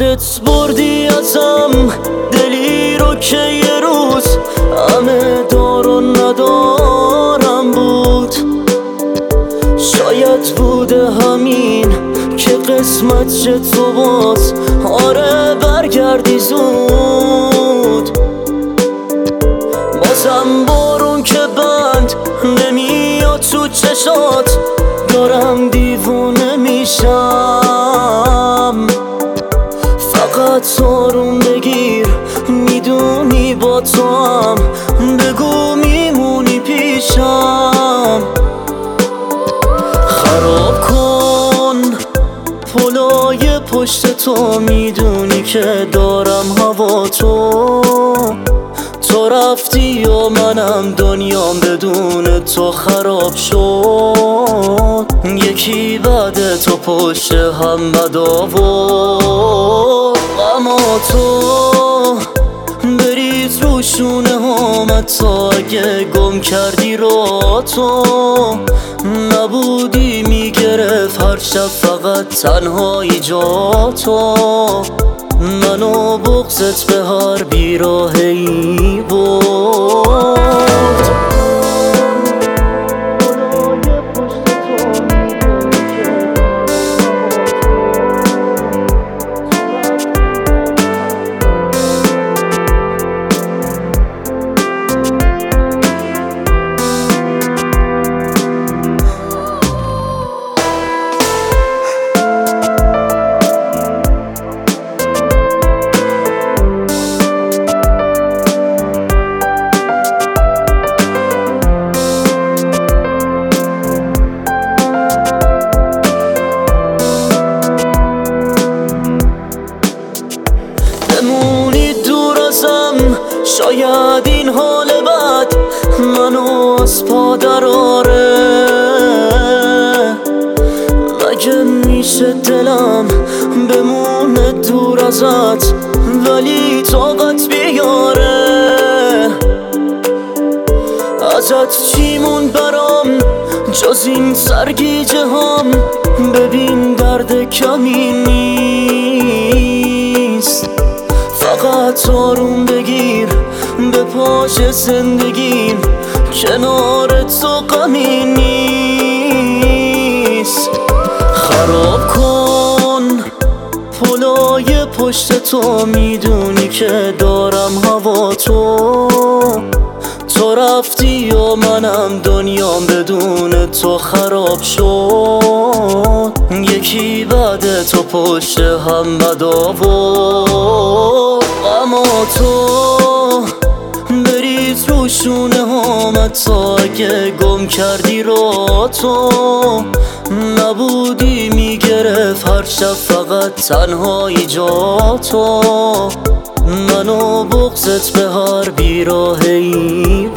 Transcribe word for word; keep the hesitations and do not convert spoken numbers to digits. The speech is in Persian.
خودت بردی ازم دلی رو که یه روز همه دار و ندارم بود. شاید بوده همین که قسمت چه تو باز آره برگردی زود. بازم بارون که بند نمیاد تو چشات دارم دیوونه میشم. فقط آروم بگیر میدونی با تو هم بگو میمونی پیشم. خراب کن پلای پشت تو میدونی که دارم هوا تو. تو رفتی و منم دنیام بدون تو خراب شد. یکی بعد تو پشت هم بد آورد. اما تو بریز رو شونه هم تا اگه گم کردی رو تو نبودی میگرفت هر شب فقط تنهایی جا تو. منو بغضت به هر بیراهی برد. بمونی دور ازم شاید این حال بد منو از پا دراره. مگه میشه دلم بمونه دور ازت ولی طاقت بیاره. ازت چیمون برام جز این سرگیجه هم ببین درد کمی نیست. فقط آروم بگیر به پاش زندگیم کنار تو غمی نیست. خراب کن پلای پشت تو میدونی که دارم هوا تو. تو رفتی و منم دنیام بدون تو خراب شد. یکی بعد تو پشت هم بد آورد. اما تو بریز رو شونه هم تا اگه گم کردی رو تو نبودی میگرفت هر شب فقط تنهایی جا تو. منو بغضت به هر بیراهی